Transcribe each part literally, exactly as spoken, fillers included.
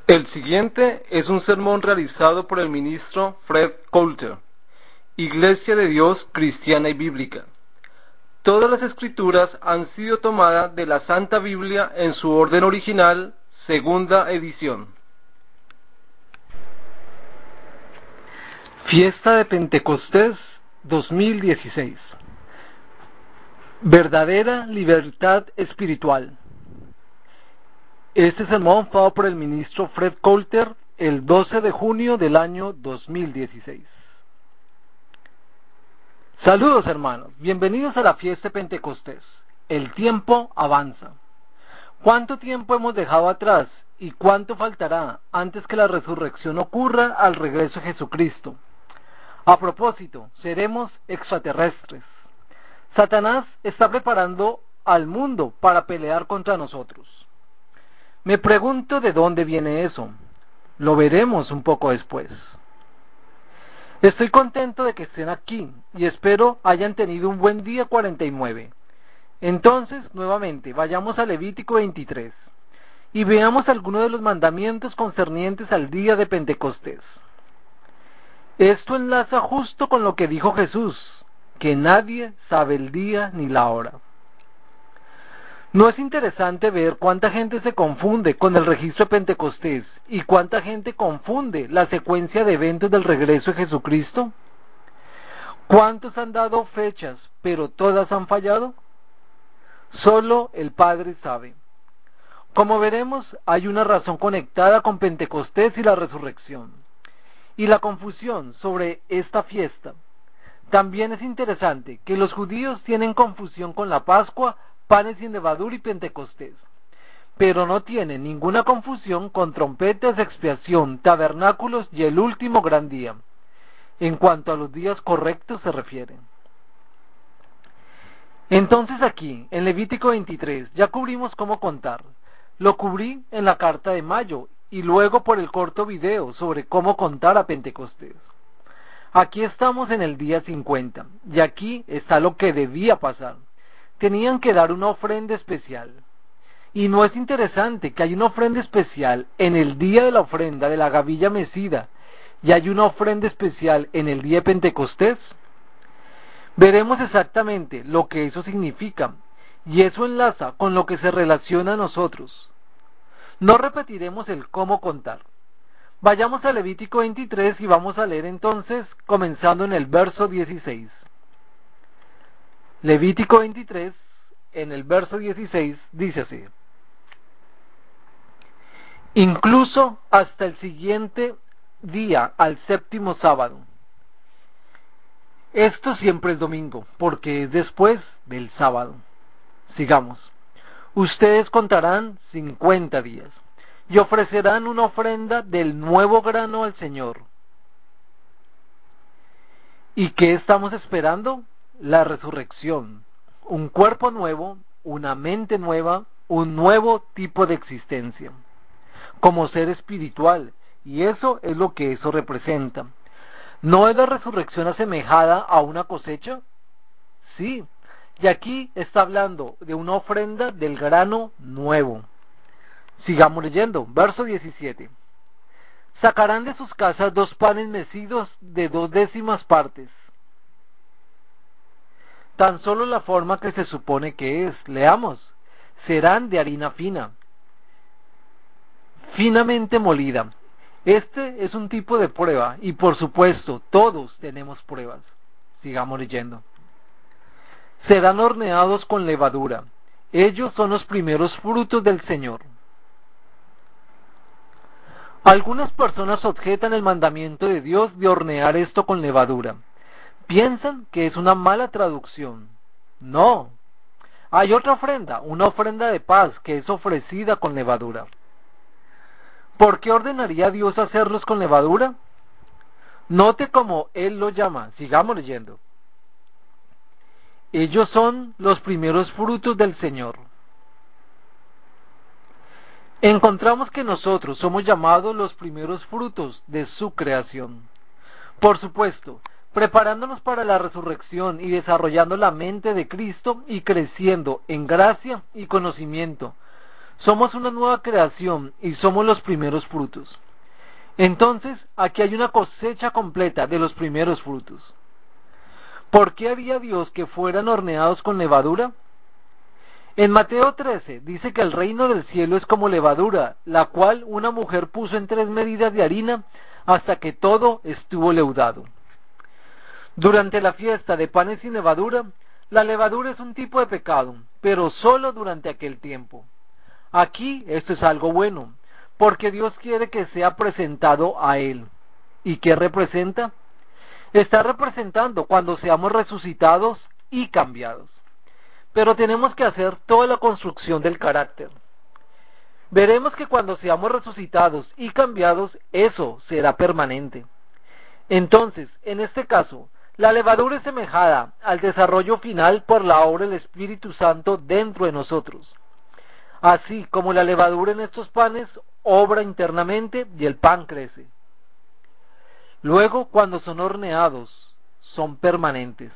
El siguiente es un sermón realizado por el ministro Fred Coulter, Iglesia de Dios Cristiana y Bíblica. Todas las escrituras han sido tomadas de la Santa Biblia en su orden original, segunda edición. Fiesta de Pentecostés dos mil dieciséis. Verdadera libertad espiritual. Este sermón fue dado por el ministro Fred Coulter el doce de junio del año dos mil dieciséis. Saludos, hermanos, bienvenidos a la fiesta de Pentecostés. El tiempo avanza. ¿Cuánto tiempo hemos dejado atrás y cuánto faltará antes que la resurrección ocurra al regreso de Jesucristo? A propósito, seremos extraterrestres. Satanás está preparando al mundo para pelear contra nosotros. Me pregunto de dónde viene eso. Lo veremos un poco después. Estoy contento de que estén aquí y espero hayan tenido un buen día cuarenta y nueve. Entonces, nuevamente, vayamos a Levítico veintitrés y veamos algunos de los mandamientos concernientes al día de Pentecostés. Esto enlaza justo con lo que dijo Jesús, que nadie sabe el día ni la hora. ¿No es interesante ver cuánta gente se confunde con el registro de Pentecostés y cuánta gente confunde la secuencia de eventos del regreso de Jesucristo? ¿Cuántos han dado fechas, pero todas han fallado? Solo el Padre sabe. Como veremos, hay una razón conectada con Pentecostés y la resurrección, y la confusión sobre esta fiesta. También es interesante que los judíos tienen confusión con la Pascua, panes sin levadura y Pentecostés, pero no tienen ninguna confusión con trompetas, expiación, tabernáculos y el último gran día, en cuanto a los días correctos se refieren. Entonces aquí, en Levítico veintitrés, ya cubrimos cómo contar. Lo cubrí en la carta de mayo y luego por el corto video sobre cómo contar a Pentecostés. Aquí estamos en el día cincuenta, y aquí está lo que debía pasar. Tenían que dar una ofrenda especial. Y no es interesante que hay una ofrenda especial en el día de la ofrenda de la gavilla mecida, y hay una ofrenda especial en el día de Pentecostés. Veremos exactamente lo que eso significa, y eso enlaza con lo que se relaciona a nosotros. No repetiremos el cómo contar. Vayamos a Levítico veintitrés y vamos a leer entonces, comenzando en el verso dieciséis. Levítico veintitrés, en el verso dieciséis, dice así: incluso hasta el siguiente día, al séptimo sábado. Esto siempre es domingo, porque es después del sábado. Sigamos. Ustedes contarán cincuenta días y ofrecerán una ofrenda del nuevo grano al Señor. ¿Y qué estamos esperando? La resurrección, un cuerpo nuevo, una mente nueva, un nuevo tipo de existencia, como ser espiritual, y eso es lo que eso representa. ¿No es la resurrección asemejada a una cosecha? Sí, y aquí está hablando de una ofrenda del grano nuevo. Sigamos leyendo, verso diecisiete. Sacarán de sus casas dos panes mecidos de dos décimas partes, tan solo la forma que se supone que es. Leamos. Serán de harina fina, finamente molida. Este es un tipo de prueba, y por supuesto, todos tenemos pruebas. Sigamos leyendo. Serán horneados con levadura. Ellos son los primeros frutos del Señor. Algunas personas objetan el mandamiento de Dios de hornear esto con levadura. Piensan que es una mala traducción. No. Hay otra ofrenda, una ofrenda de paz que es ofrecida con levadura. ¿Por qué ordenaría Dios hacerlos con levadura? Note cómo Él lo llama. Sigamos leyendo. Ellos son los primeros frutos del Señor. Encontramos que nosotros somos llamados los primeros frutos de su creación. Por supuesto, preparándonos para la resurrección y desarrollando la mente de Cristo y creciendo en gracia y conocimiento. Somos una nueva creación y somos los primeros frutos. Entonces, aquí hay una cosecha completa de los primeros frutos. ¿Por qué haría Dios que fueran horneados con levadura? En Mateo trece dice que el reino del cielo es como levadura, la cual una mujer puso en tres medidas de harina hasta que todo estuvo leudado. Durante la fiesta de panes sin levadura, la levadura es un tipo de pecado, pero solo durante aquel tiempo. Aquí esto es algo bueno, porque Dios quiere que sea presentado a Él. ¿Y qué representa? Está representando cuando seamos resucitados y cambiados. Pero tenemos que hacer toda la construcción del carácter. Veremos que cuando seamos resucitados y cambiados, eso será permanente. Entonces, en este caso, la levadura es semejada al desarrollo final por la obra del Espíritu Santo dentro de nosotros. Así como la levadura en estos panes obra internamente y el pan crece. Luego, cuando son horneados, son permanentes.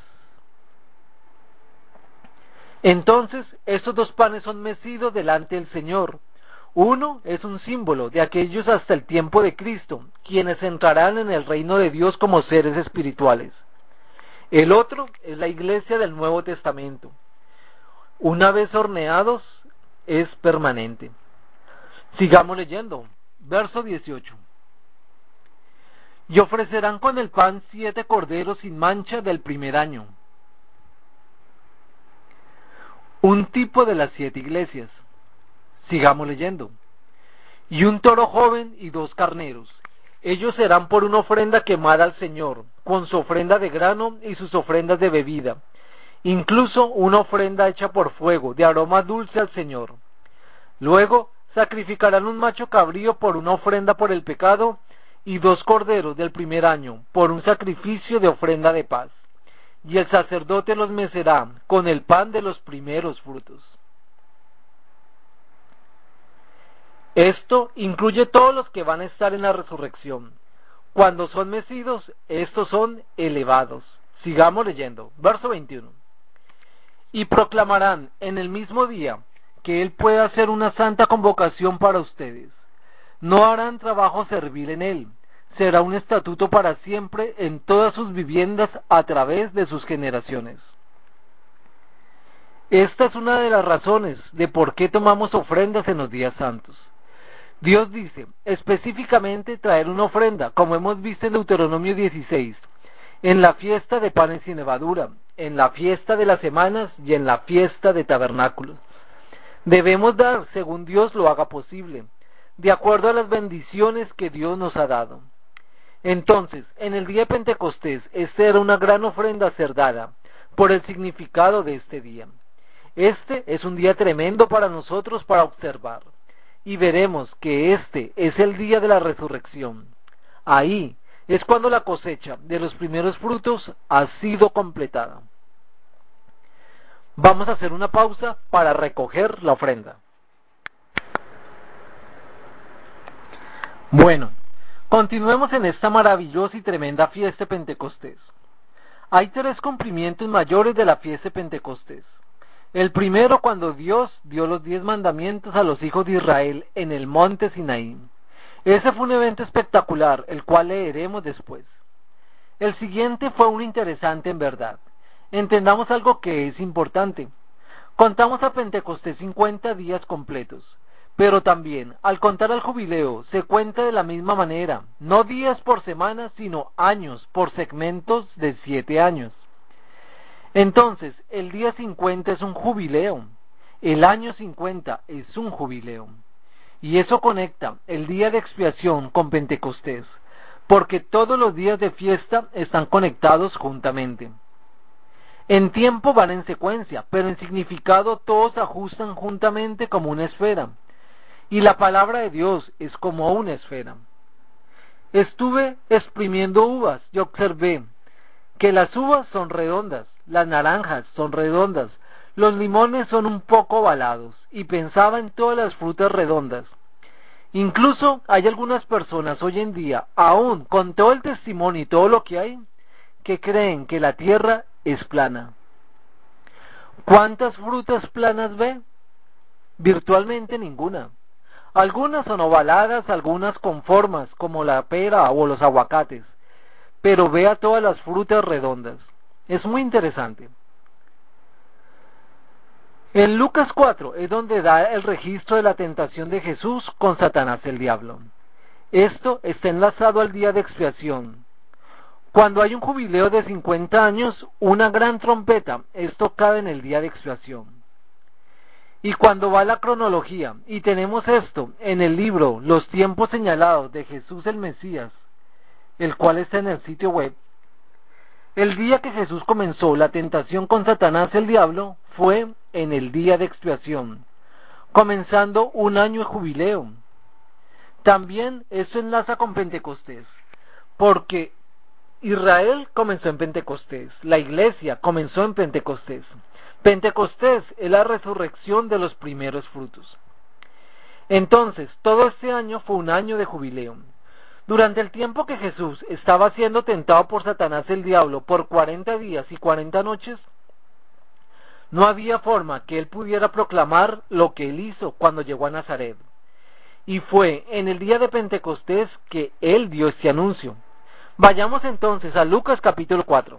Entonces, estos dos panes son mecidos delante del Señor. Uno es un símbolo de aquellos hasta el tiempo de Cristo, quienes entrarán en el reino de Dios como seres espirituales. El otro es la iglesia del Nuevo Testamento. Una vez horneados, es permanente. Sigamos leyendo. Verso dieciocho. Y ofrecerán con el pan siete corderos sin mancha del primer año. Un tipo de las siete iglesias. Sigamos leyendo. Y un toro joven y dos carneros. Ellos serán por una ofrenda quemada al Señor, con su ofrenda de grano y sus ofrendas de bebida. Incluso una ofrenda hecha por fuego, de aroma dulce al Señor. Luego sacrificarán un macho cabrío por una ofrenda por el pecado, y dos corderos del primer año, por un sacrificio de ofrenda de paz. Y el sacerdote los mecerá con el pan de los primeros frutos. Esto incluye todos los que van a estar en la resurrección. Cuando son mecidos, estos son elevados. Sigamos leyendo. Verso veintiuno. Y proclamarán en el mismo día que Él puede hacer una santa convocación para ustedes. No harán trabajo servil en Él. Será un estatuto para siempre en todas sus viviendas a través de sus generaciones. Esta es una de las razones de por qué tomamos ofrendas en los días santos. Dios dice específicamente traer una ofrenda, como hemos visto en Deuteronomio dieciséis, en la fiesta de panes sin levadura, en la fiesta de las semanas y en la fiesta de tabernáculos. Debemos dar según Dios lo haga posible, de acuerdo a las bendiciones que Dios nos ha dado. Entonces, en el día de Pentecostés, esta era una gran ofrenda a ser dada, por el significado de este día. Este es un día tremendo para nosotros para observar, y veremos que este es el día de la resurrección. Ahí es cuando la cosecha de los primeros frutos ha sido completada. Vamos a hacer una pausa para recoger la ofrenda. Bueno, continuemos en esta maravillosa y tremenda fiesta de Pentecostés. Hay tres cumplimientos mayores de la fiesta de Pentecostés. El primero, cuando Dios dio los diez mandamientos a los hijos de Israel en el monte Sinaí. Ese fue un evento espectacular, el cual leeremos después. El siguiente fue un interesante en verdad. Entendamos algo que es importante. Contamos a Pentecostés cincuenta días completos, pero también, al contar al jubileo, se cuenta de la misma manera, no días por semana, sino años por segmentos de siete años. Entonces, el día cincuenta es un jubileo, el año cincuenta es un jubileo. Y eso conecta el día de expiación con Pentecostés, porque todos los días de fiesta están conectados juntamente. En tiempo van en secuencia, pero en significado todos se ajustan juntamente como una esfera. Y la palabra de Dios es como una esfera. Estuve exprimiendo uvas y observé que las uvas son redondas, las naranjas son redondas, los limones son un poco ovalados, y pensaba en todas las frutas redondas. Incluso hay algunas personas hoy en día, aún con todo el testimonio y todo lo que hay, que creen que la tierra es plana. ¿Cuántas frutas planas ve? Virtualmente ninguna. Algunas son ovaladas, algunas con formas, como la pera o los aguacates, pero vea todas las frutas redondas. Es muy interesante. En Lucas cuatro es donde da el registro de la tentación de Jesús con Satanás el diablo. Esto está enlazado al día de expiación. Cuando hay un jubileo de cincuenta años, una gran trompeta es tocada en el día de expiación. Y cuando va la cronología, y tenemos esto en el libro Los tiempos señalados de Jesús el Mesías, el cual está en el sitio web, el día que Jesús comenzó la tentación con Satanás el diablo fue en el día de expiación, comenzando un año de jubileo. También esto enlaza con Pentecostés, porque Israel comenzó en Pentecostés, la iglesia comenzó en Pentecostés. Pentecostés es la resurrección de los primeros frutos. Entonces, todo este año fue un año de jubileo. Durante el tiempo que Jesús estaba siendo tentado por Satanás el diablo por cuarenta días y cuarenta noches, no había forma que él pudiera proclamar lo que él hizo cuando llegó a Nazaret. Y fue en el día de Pentecostés que él dio este anuncio. Vayamos entonces a Lucas capítulo cuatro.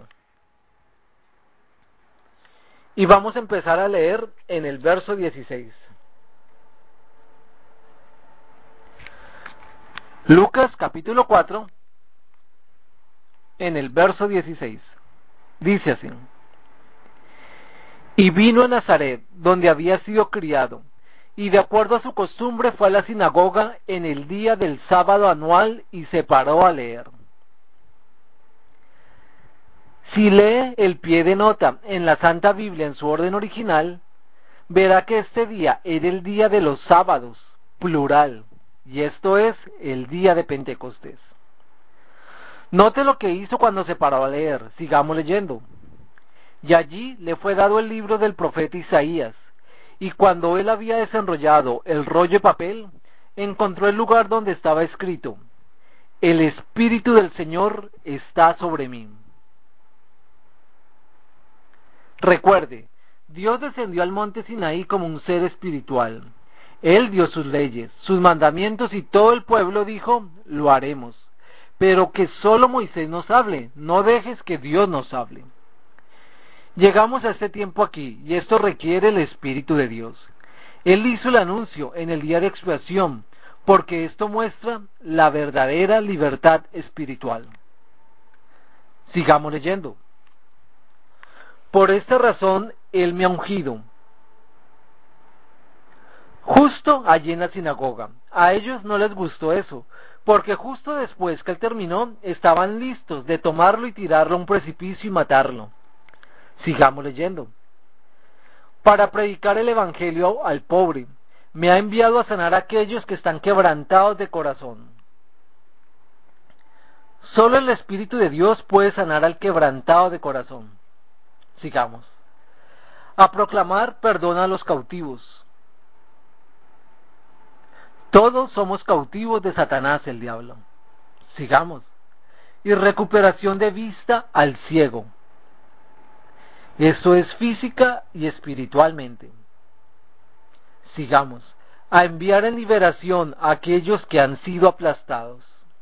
Y vamos a empezar a leer en el verso dieciséis. Lucas capítulo cuatro, en el verso dieciséis. Dice así: Y vino a Nazaret, donde había sido criado, y de acuerdo a su costumbre fue a la sinagoga en el día del sábado anual y se paró a leer. Si lee el pie de nota en la Santa Biblia en su orden original, verá que este día era el día de los sábados, plural, y esto es el día de Pentecostés. Note lo que hizo cuando se paró a leer. Sigamos leyendo. Y allí le fue dado el libro del profeta Isaías, y cuando él había desenrollado el rollo de papel, encontró el lugar donde estaba escrito: El Espíritu del Señor está sobre mí. Recuerde, Dios descendió al monte Sinaí como un ser espiritual. Él dio sus leyes, sus mandamientos, y todo el pueblo dijo: lo haremos. Pero que solo Moisés nos hable, no dejes que Dios nos hable. Llegamos a este tiempo aquí, y esto requiere el Espíritu de Dios. Él hizo el anuncio en el día de expiación, porque esto muestra la verdadera libertad espiritual. Sigamos leyendo. Por esta razón Él me ha ungido. Justo allí en la sinagoga. A ellos no les gustó eso, porque justo después que él terminó, estaban listos de tomarlo y tirarlo a un precipicio y matarlo. Sigamos leyendo. Para predicar el evangelio al pobre, me ha enviado a sanar a aquellos que están quebrantados de corazón. Solo el Espíritu de Dios puede sanar al quebrantado de corazón. Sigamos. A proclamar perdón a los cautivos. Todos somos cautivos de Satanás el diablo. Sigamos. Y recuperación de vista al ciego. Eso es física y espiritualmente. Sigamos. A enviar en liberación a aquellos que han sido aplastados.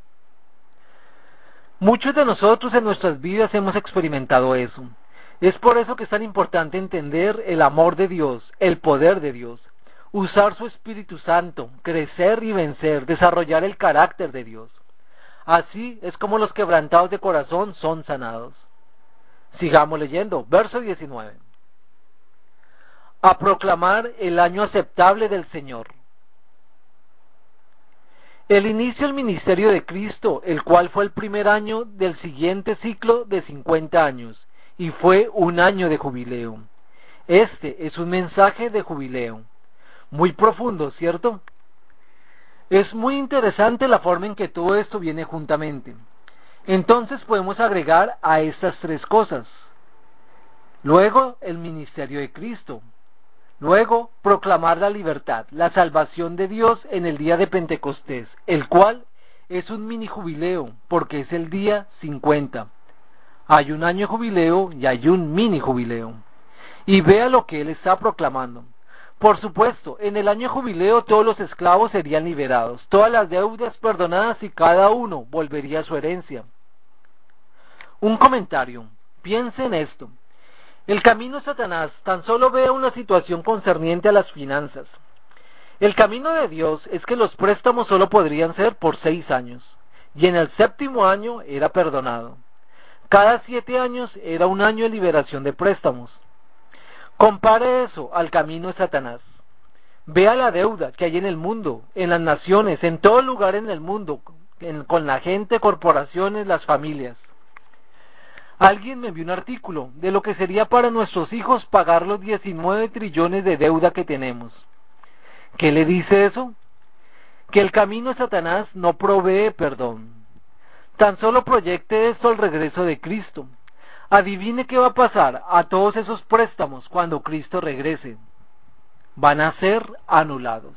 Muchos de nosotros en nuestras vidas hemos experimentado eso. Es por eso que es tan importante entender el amor de Dios, el poder de Dios, usar su Espíritu Santo, crecer y vencer, desarrollar el carácter de Dios. Así es como los quebrantados de corazón son sanados. Sigamos leyendo, verso diecinueve. A proclamar el año aceptable del Señor. El inicio del ministerio de Cristo, el cual fue el primer año del siguiente ciclo de cincuenta años, y fue un año de jubileo. Este es un mensaje de jubileo. Muy profundo, ¿cierto? Es muy interesante la forma en que todo esto viene juntamente. Entonces podemos agregar a estas tres cosas. Luego, el ministerio de Cristo. Luego, proclamar la libertad, la salvación de Dios en el día de Pentecostés, el cual es un mini jubileo, porque es el día cincuenta. Hay un año jubileo y hay un mini jubileo. Y vea lo que él está proclamando. Por supuesto, en el año jubileo todos los esclavos serían liberados, todas las deudas perdonadas y cada uno volvería a su herencia. Un comentario. Piense en esto. El camino de Satanás tan solo ve una situación concerniente a las finanzas. El camino de Dios es que los préstamos solo podrían ser por seis años, y en el séptimo año era perdonado. Cada siete años era un año de liberación de préstamos. Compare eso al camino de Satanás. Vea la deuda que hay en el mundo, en las naciones, en todo lugar en el mundo, en, con la gente, corporaciones, las familias. Alguien me envió un artículo de lo que sería para nuestros hijos pagar los diecinueve trillones de deuda que tenemos. ¿Qué le dice eso? Que el camino de Satanás no provee perdón. Tan solo proyecte esto al regreso de Cristo. Adivine qué va a pasar a todos esos préstamos cuando Cristo regrese. Van a ser anulados.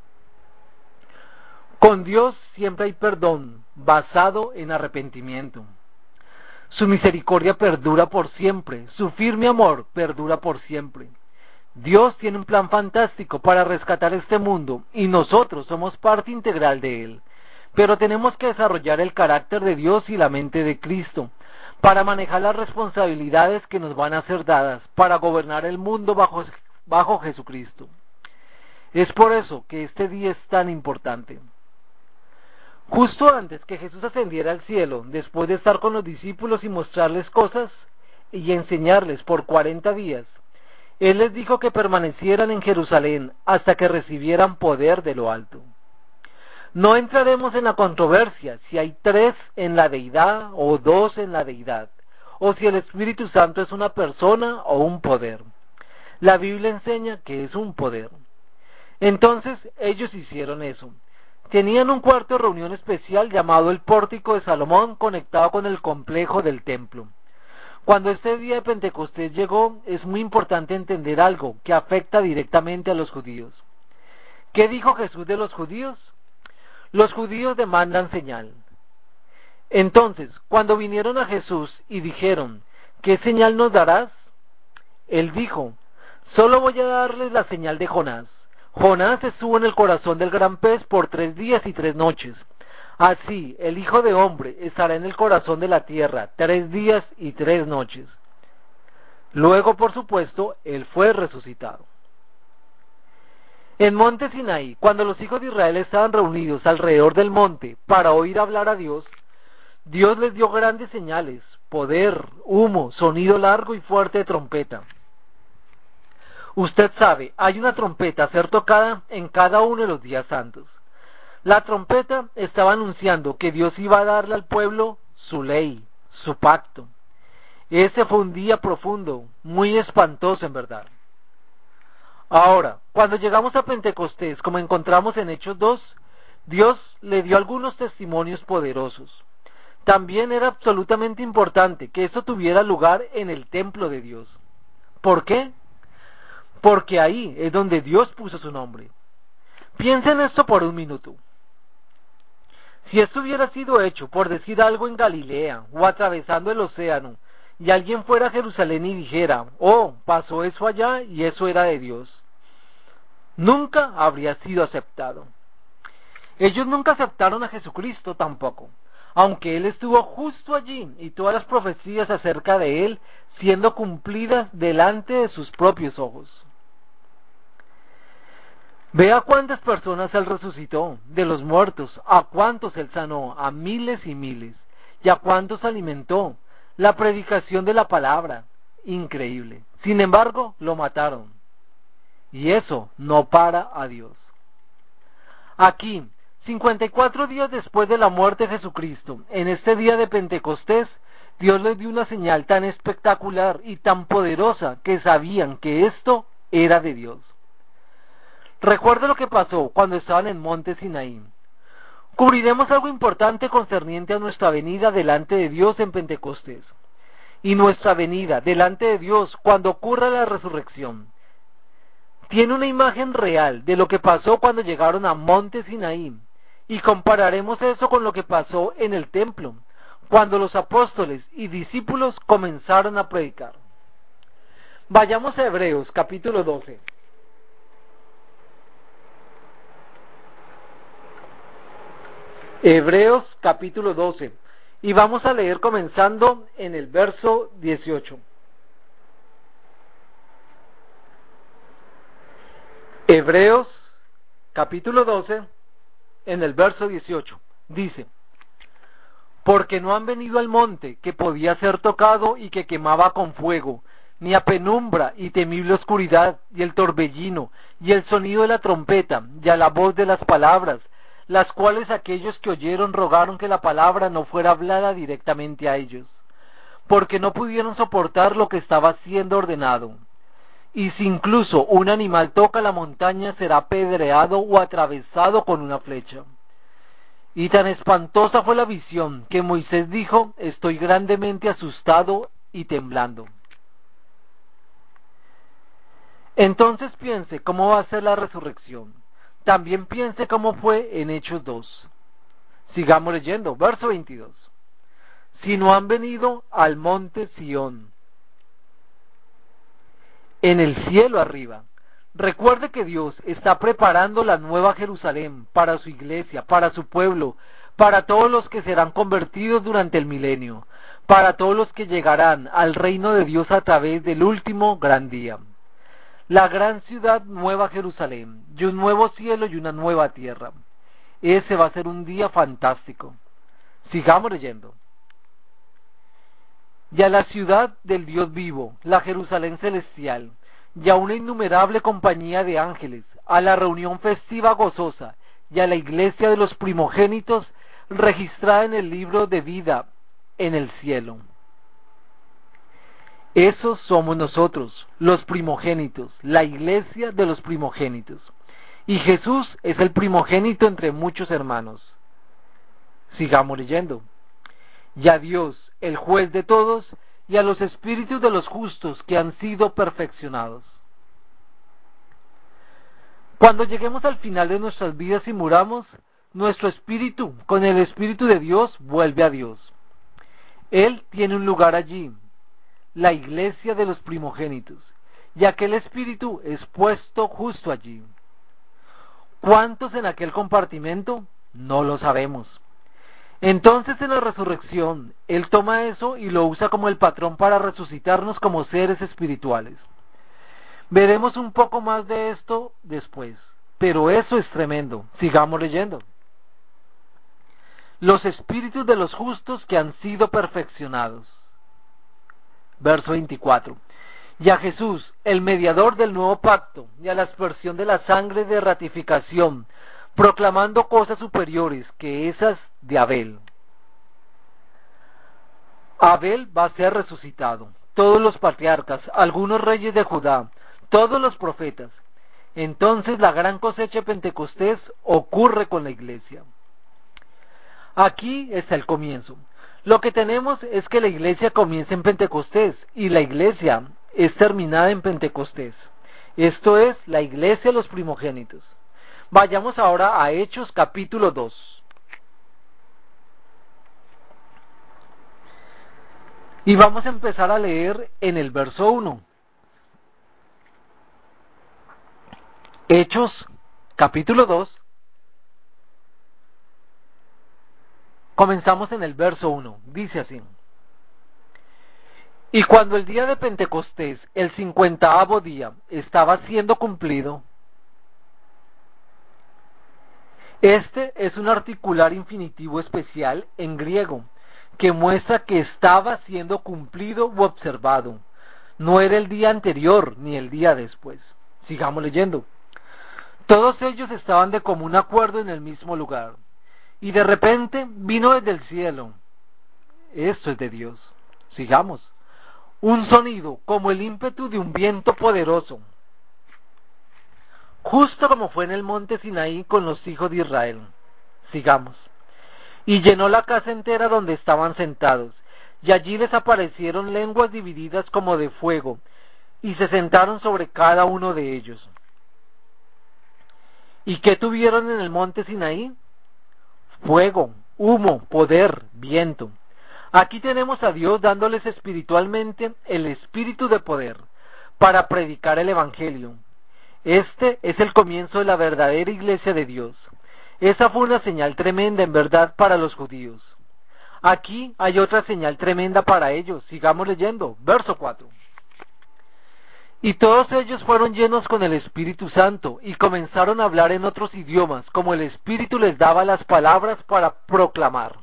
Con Dios siempre hay perdón, basado en arrepentimiento. Su misericordia perdura por siempre, su firme amor perdura por siempre. Dios tiene un plan fantástico para rescatar este mundo y nosotros somos parte integral de él. Pero tenemos que desarrollar el carácter de Dios y la mente de Cristo para manejar las responsabilidades que nos van a ser dadas para gobernar el mundo bajo, bajo Jesucristo. Es por eso que este día es tan importante. Justo antes que Jesús ascendiera al cielo, después de estar con los discípulos y mostrarles cosas y enseñarles por cuarenta días, Él les dijo que permanecieran en Jerusalén hasta que recibieran poder de lo alto. No entraremos en la controversia si hay tres en la deidad o dos en la deidad, o si el Espíritu Santo es una persona o un poder. La Biblia enseña que es un poder. Entonces ellos hicieron eso. Tenían un cuarto de reunión especial llamado el Pórtico de Salomón, conectado con el complejo del templo. Cuando este día de Pentecostés llegó, es muy importante entender algo que afecta directamente a los judíos. ¿Qué dijo Jesús de los judíos? Los judíos demandan señal. Entonces, cuando vinieron a Jesús y dijeron, ¿qué señal nos darás? Él dijo, solo voy a darles la señal de Jonás. Jonás estuvo en el corazón del gran pez por tres días y tres noches. Así, el Hijo de Hombre estará en el corazón de la tierra tres días y tres noches. Luego, por supuesto, él fue resucitado. En Monte Sinaí, cuando los hijos de Israel estaban reunidos alrededor del monte para oír hablar a Dios, Dios les dio grandes señales, poder, humo, sonido largo y fuerte de trompeta. Usted sabe, hay una trompeta a ser tocada en cada uno de los días santos. La trompeta estaba anunciando que Dios iba a darle al pueblo su ley, su pacto. Ese fue un día profundo, muy espantoso en verdad. Ahora, cuando llegamos a Pentecostés, como encontramos en Hechos dos, Dios le dio algunos testimonios poderosos. También era absolutamente importante que esto tuviera lugar en el templo de Dios. ¿Por qué? Porque ahí es donde Dios puso su nombre. Piensen en esto por un minuto. Si esto hubiera sido hecho, por decir algo, en Galilea o atravesando el océano, y alguien fuera a Jerusalén y dijera, oh, pasó eso allá y eso era de Dios, nunca habría sido aceptado. Ellos nunca aceptaron a Jesucristo tampoco, aunque Él estuvo justo allí y todas las profecías acerca de Él siendo cumplidas delante de sus propios ojos. Vea cuántas personas Él resucitó de los muertos, a cuántos Él sanó, a miles y miles, y a cuántos alimentó. La predicación de la palabra, increíble. Sin embargo, lo mataron. Y eso no para a Dios. Aquí, cincuenta y cuatro días después de la muerte de Jesucristo, en este día de Pentecostés, Dios les dio una señal tan espectacular y tan poderosa que sabían que esto era de Dios. Recuerda lo que pasó cuando estaban en Monte Sinaí. Cubriremos algo importante concerniente a nuestra venida delante de Dios en Pentecostés y nuestra venida delante de Dios cuando ocurra la resurrección. Tiene una imagen real de lo que pasó cuando llegaron a Monte Sinaí y compararemos eso con lo que pasó en el templo cuando los apóstoles y discípulos comenzaron a predicar. Vayamos a Hebreos capítulo doce. Hebreos capítulo doce, y vamos a leer comenzando en el verso dieciocho. Hebreos capítulo doce, en el verso dieciocho, dice: porque no han venido al monte que podía ser tocado y que quemaba con fuego, ni a penumbra y temible oscuridad, y el torbellino, y el sonido de la trompeta, y a la voz de las palabras, las cuales aquellos que oyeron rogaron que la palabra no fuera hablada directamente a ellos, porque no pudieron soportar lo que estaba siendo ordenado. Y si incluso un animal toca la montaña, será apedreado o atravesado con una flecha. Y tan espantosa fue la visión que Moisés dijo: estoy grandemente asustado y temblando. Entonces piense cómo va a ser la resurrección. También piense cómo fue en Hechos dos. Sigamos leyendo, verso veintidós. Si no han venido al monte Sión, en el cielo arriba. Recuerde que Dios está preparando la nueva Jerusalén para su iglesia, para su pueblo, para todos los que serán convertidos durante el milenio, para todos los que llegarán al reino de Dios a través del último gran día. La gran ciudad Nueva Jerusalén, y un nuevo cielo y una nueva tierra. Ese va a ser un día fantástico. Sigamos leyendo. Y a la ciudad del Dios vivo, la Jerusalén celestial, y a una innumerable compañía de ángeles, a la reunión festiva gozosa, y a la iglesia de los primogénitos, registrada en el libro de vida en el cielo. Esos somos nosotros, los primogénitos, la iglesia de los primogénitos. Y Jesús es el primogénito entre muchos hermanos. Sigamos leyendo. Y a Dios, el juez de todos, y a los espíritus de los justos que han sido perfeccionados. Cuando lleguemos al final de nuestras vidas y muramos, nuestro espíritu, con el espíritu de Dios, vuelve a Dios. Él tiene un lugar allí, la iglesia de los primogénitos, y aquel espíritu es puesto justo allí. ¿Cuántos en aquel compartimento? No lo sabemos. Entonces en la resurrección, Él toma eso y lo usa como el patrón para resucitarnos como seres espirituales. Veremos un poco más de esto después, pero eso es tremendo. Sigamos leyendo. Los espíritus de los justos que han sido perfeccionados. Verso veinticuatro. Y a Jesús, el mediador del nuevo pacto, y a la aspersión de la sangre de ratificación, proclamando cosas superiores que esas de Abel. Abel va a ser resucitado, todos los patriarcas, algunos reyes de Judá, todos los profetas. Entonces la gran cosecha de Pentecostés ocurre con la iglesia. Aquí está el comienzo. Lo que tenemos es que la iglesia comienza en Pentecostés y la iglesia es terminada en Pentecostés. Esto es la iglesia de los primogénitos. Vayamos ahora a Hechos capítulo dos. Y vamos a empezar a leer en el verso uno. Hechos capítulo dos. Comenzamos en el verso uno. Dice así: y cuando el día de Pentecostés, el cincuentaavo día, estaba siendo cumplido. Este es un articular infinitivo especial en griego, que muestra que estaba siendo cumplido u observado. No era el día anterior ni el día después. Sigamos leyendo. Todos ellos estaban de común acuerdo en el mismo lugar. Y de repente vino desde el cielo. Esto es de Dios. Sigamos. Un sonido como el ímpetu de un viento poderoso, justo como fue en el monte Sinaí con los hijos de Israel. Sigamos. Y llenó la casa entera donde estaban sentados, y allí les aparecieron lenguas divididas como de fuego, y se sentaron sobre cada uno de ellos. ¿Y qué tuvieron en el monte Sinaí? Fuego, humo, poder, viento. Aquí tenemos a Dios dándoles espiritualmente el espíritu de poder para predicar el evangelio. Este es el comienzo de la verdadera iglesia de Dios. Esa fue una señal tremenda en verdad para los judíos. Aquí hay otra señal tremenda para ellos. Sigamos leyendo, verso cuatro. Y todos ellos fueron llenos con el Espíritu Santo y comenzaron a hablar en otros idiomas, como el Espíritu les daba las palabras para proclamar.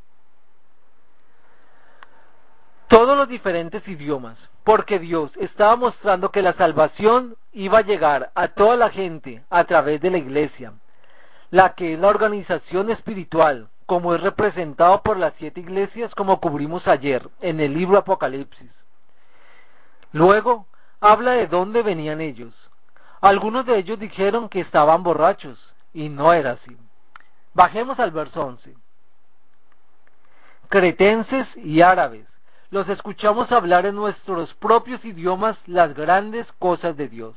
Todos los diferentes idiomas, porque Dios estaba mostrando que la salvación iba a llegar a toda la gente a través de la iglesia, la que es la organización espiritual, como es representado por las siete iglesias, como cubrimos ayer en el libro Apocalipsis. Luego, habla de dónde venían ellos. Algunos de ellos dijeron que estaban borrachos, y no era así. Bajemos al verso once. Cretenses y árabes, los escuchamos hablar en nuestros propios idiomas las grandes cosas de Dios.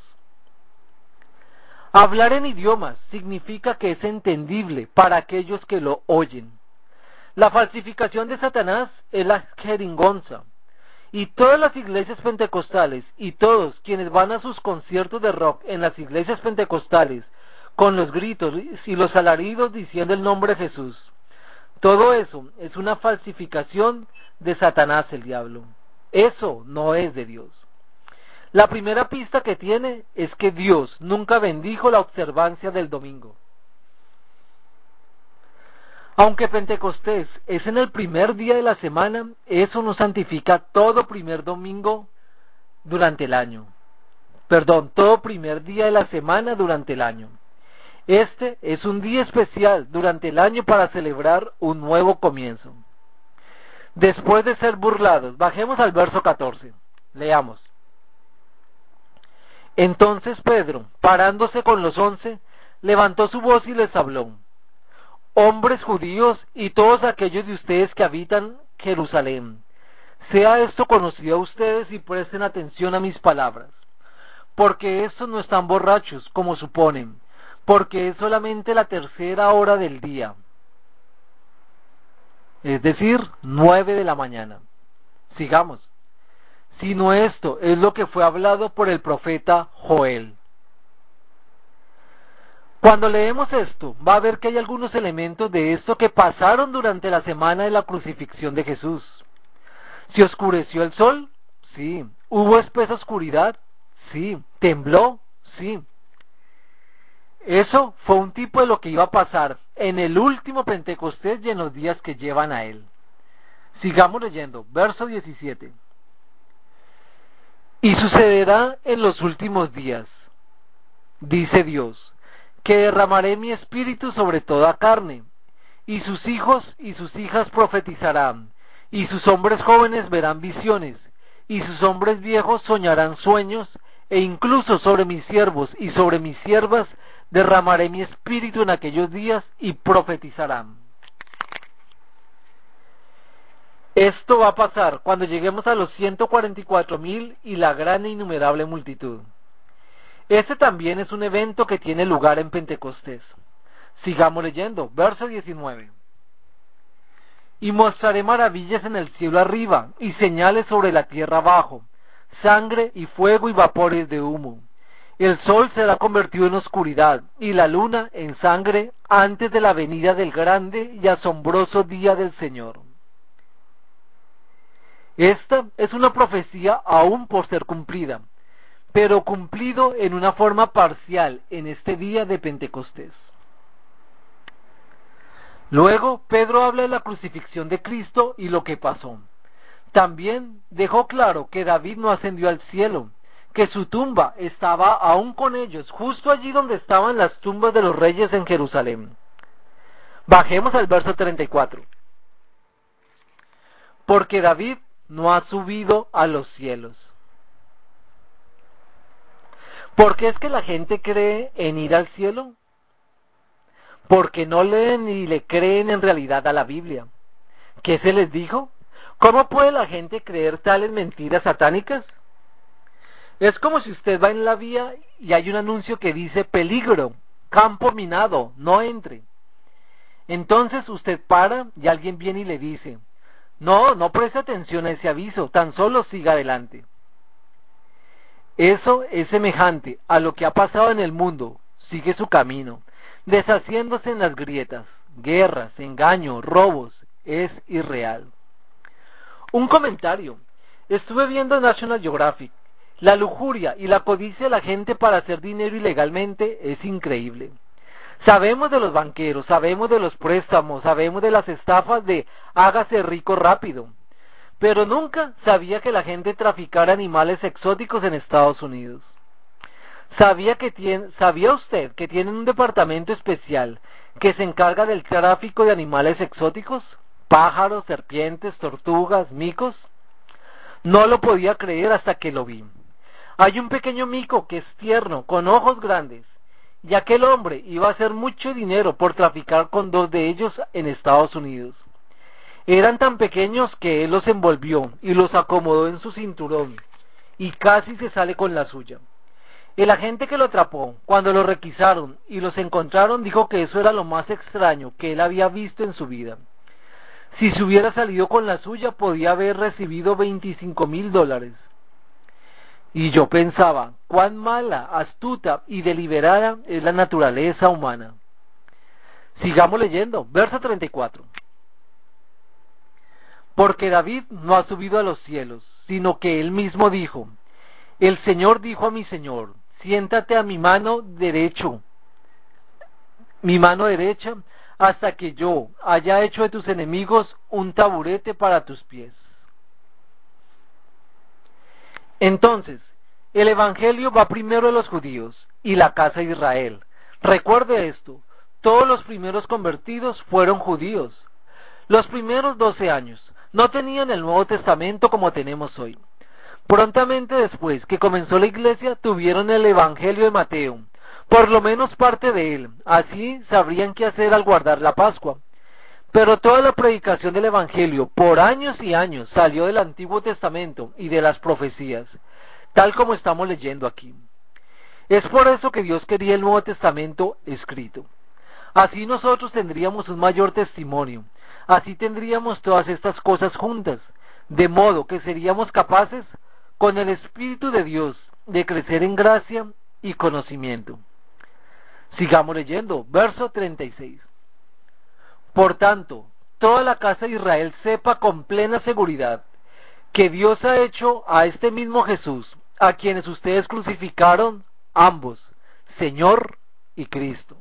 Hablar en idiomas significa que es entendible para aquellos que lo oyen. La falsificación de Satanás es la jeringonza. Y todas las iglesias pentecostales y todos quienes van a sus conciertos de rock en las iglesias pentecostales con los gritos y los alaridos diciendo el nombre de Jesús, todo eso es una falsificación de Satanás el diablo. Eso no es de Dios. La primera pista que tiene es que Dios nunca bendijo la observancia del domingo. Aunque Pentecostés es en el primer día de la semana, eso no santifica todo primer domingo durante el año. Perdón, todo primer día de la semana durante el año. Este es un día especial durante el año para celebrar un nuevo comienzo. Después de ser burlados, bajemos al verso catorce. Leamos. Entonces Pedro, parándose con los once, levantó su voz y les habló. Hombres judíos y todos aquellos de ustedes que habitan Jerusalén, sea esto conocido a ustedes y presten atención a mis palabras, porque estos no están borrachos como suponen, porque es solamente la tercera hora del día, es decir, nueve de la mañana. Sigamos. Sino esto es lo que fue hablado por el profeta Joel. Cuando leemos esto, va a ver que hay algunos elementos de esto que pasaron durante la semana de la crucifixión de Jesús. ¿Se oscureció el sol? Sí. ¿Hubo espesa oscuridad? Sí. ¿Tembló? Sí. Eso fue un tipo de lo que iba a pasar en el último Pentecostés y en los días que llevan a él. Sigamos leyendo, verso diecisiete. Y sucederá en los últimos días, dice Dios, que derramaré mi espíritu sobre toda carne, y sus hijos y sus hijas profetizarán, y sus hombres jóvenes verán visiones, y sus hombres viejos soñarán sueños, e incluso sobre mis siervos y sobre mis siervas derramaré mi espíritu en aquellos días y profetizarán. Esto va a pasar cuando lleguemos a los ciento cuarenta y cuatro mil y la gran e innumerable multitud. Este también es un evento que tiene lugar en Pentecostés. Sigamos leyendo, verso diecinueve. Y mostraré maravillas en el cielo arriba, y señales sobre la tierra abajo, sangre y fuego y vapores de humo. El sol será convertido en oscuridad, y la luna en sangre, antes de la venida del grande y asombroso día del Señor. Esta es una profecía aún por ser cumplida, pero cumplido en una forma parcial en este día de Pentecostés. Luego, Pedro habla de la crucifixión de Cristo y lo que pasó. También dejó claro que David no ascendió al cielo, que su tumba estaba aún con ellos, justo allí donde estaban las tumbas de los reyes en Jerusalén. Bajemos al verso treinta y cuatro. Porque David no ha subido a los cielos. ¿Por qué es que la gente cree en ir al cielo? Porque no leen ni le creen en realidad a la Biblia. ¿Qué se les dijo? ¿Cómo puede la gente creer tales mentiras satánicas? Es como si usted va en la vía y hay un anuncio que dice peligro, campo minado, no entre. Entonces usted para y alguien viene y le dice, no, no preste atención a ese aviso, tan solo siga adelante. Eso es semejante a lo que ha pasado en el mundo, sigue su camino. deshaciéndose en las grietas, guerras, engaño, robos, es irreal. Un comentario. Estuve viendo National Geographic. La lujuria y la codicia de la gente para hacer dinero ilegalmente es increíble. Sabemos de los banqueros, sabemos de los préstamos, sabemos de las estafas de hágase rico rápido, pero nunca sabía que la gente traficara animales exóticos en Estados Unidos. ¿Sabía, que tiene, ¿Sabía usted que tienen un departamento especial que se encarga del tráfico de animales exóticos? Pájaros, serpientes, tortugas, micos. No lo podía creer hasta que lo vi. Hay un pequeño mico que es tierno, con ojos grandes, y aquel hombre iba a hacer mucho dinero por traficar con dos de ellos en Estados Unidos. Eran tan pequeños que él los envolvió y los acomodó en su cinturón, y casi se sale con la suya. El agente que lo atrapó, cuando lo requisaron y los encontraron, dijo que eso era lo más extraño que él había visto en su vida. Si se hubiera salido con la suya, podía haber recibido veinticinco mil dólares. Y yo pensaba, cuán mala, astuta y deliberada es la naturaleza humana. Sigamos leyendo, verso treinta y cuatro. Porque David no ha subido a los cielos, sino que él mismo dijo, el Señor dijo a mi Señor, siéntate a mi mano derecho, mi mano derecha, hasta que yo haya hecho de tus enemigos un taburete para tus pies. Entonces, el Evangelio va primero a los judíos y la casa de Israel. Recuerde esto, todos los primeros convertidos fueron judíos. Los primeros doce años no tenían el Nuevo Testamento como tenemos hoy. Prontamente después que comenzó la iglesia, tuvieron el Evangelio de Mateo, por lo menos parte de él, así sabrían qué hacer al guardar la Pascua. Pero toda la predicación del Evangelio, por años y años, salió del Antiguo Testamento y de las profecías, tal como estamos leyendo aquí. Es por eso que Dios quería el Nuevo Testamento escrito. Así nosotros tendríamos un mayor testimonio, así tendríamos todas estas cosas juntas, de modo que seríamos capaces, con el Espíritu de Dios, de crecer en gracia y conocimiento. Sigamos leyendo, verso treinta y seis. Por tanto, toda la casa de Israel sepa con plena seguridad que Dios ha hecho a este mismo Jesús, a quienes ustedes crucificaron, ambos, Señor y Cristo.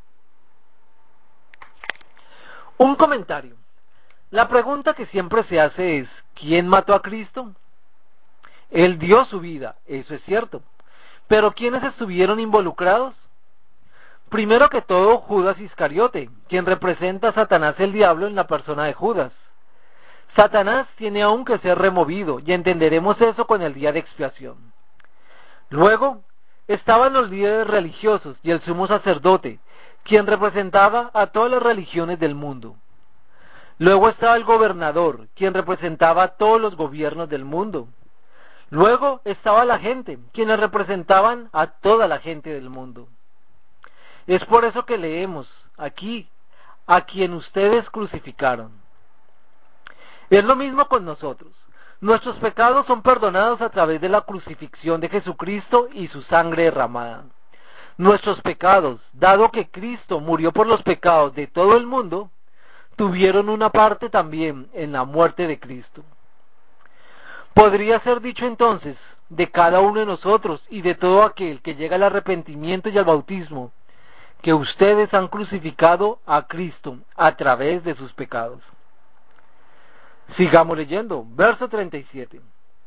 Un comentario. La pregunta que siempre se hace es, ¿quién mató a Cristo? Él dio su vida, eso es cierto. Pero ¿quiénes estuvieron involucrados? Primero que todo, Judas Iscariote, quien representa a Satanás el diablo en la persona de Judas. Satanás tiene aún que ser removido, y entenderemos eso con el día de expiación. Luego, estaban los líderes religiosos y el sumo sacerdote, quien representaba a todas las religiones del mundo. Luego estaba el gobernador, quien representaba a todos los gobiernos del mundo. Luego estaba la gente, quienes representaban a toda la gente del mundo. Es por eso que leemos aquí, a quien ustedes crucificaron. Es lo mismo con nosotros. Nuestros pecados son perdonados a través de la crucifixión de Jesucristo y su sangre derramada. Nuestros pecados, dado que Cristo murió por los pecados de todo el mundo, tuvieron una parte también en la muerte de Cristo. Podría ser dicho entonces, de cada uno de nosotros y de todo aquel que llega al arrepentimiento y al bautismo, que ustedes han crucificado a Cristo a través de sus pecados. Sigamos leyendo, verso treinta y siete.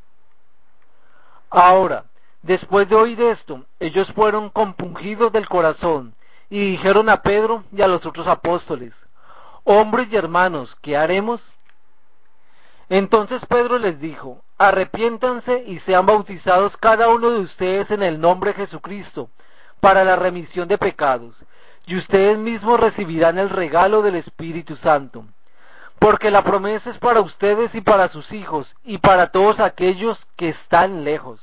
Ahora, después de oír esto, ellos fueron compungidos del corazón y dijeron a Pedro y a los otros apóstoles, hombres y hermanos, ¿qué haremos? Entonces Pedro les dijo, arrepiéntanse y sean bautizados cada uno de ustedes en el nombre de Jesucristo, para la remisión de pecados, y ustedes mismos recibirán el regalo del Espíritu Santo, porque la promesa es para ustedes y para sus hijos, y para todos aquellos que están lejos.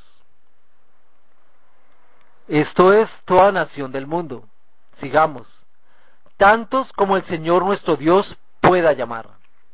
Esto es toda nación del mundo. Sigamos. Tantos como el Señor nuestro Dios pueda llamar.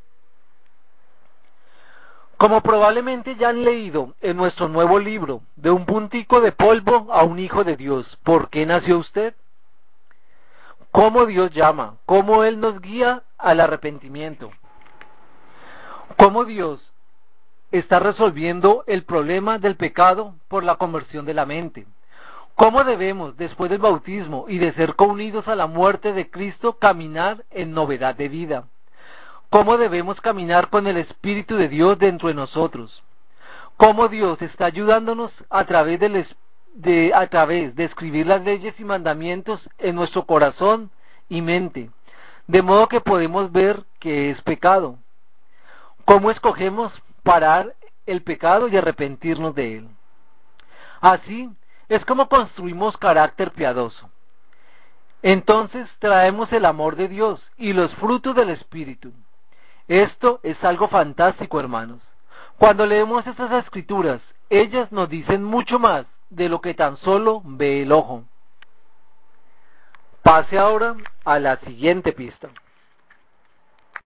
Como probablemente ya han leído en nuestro nuevo libro, de un puntico de polvo a un hijo de Dios, ¿por qué nació usted? cómo Dios llama, cómo Él nos guía al arrepentimiento, cómo Dios está resolviendo el problema del pecado por la conversión de la mente. ¿Cómo debemos, después del bautismo y de ser unidos a la muerte de Cristo, caminar en novedad de vida? ¿Cómo debemos caminar con el Espíritu de Dios dentro de nosotros? ¿Cómo Dios está ayudándonos a través, del, de, a través de escribir las leyes y mandamientos en nuestro corazón y mente, de modo que podemos ver que es pecado? ¿Cómo escogemos parar el pecado y arrepentirnos de él? Así es como construimos carácter piadoso. Entonces traemos el amor de Dios y los frutos del Espíritu. Esto es algo fantástico, hermanos. Cuando leemos estas escrituras, ellas nos dicen mucho más de lo que tan solo ve el ojo. Pase ahora a la siguiente pista.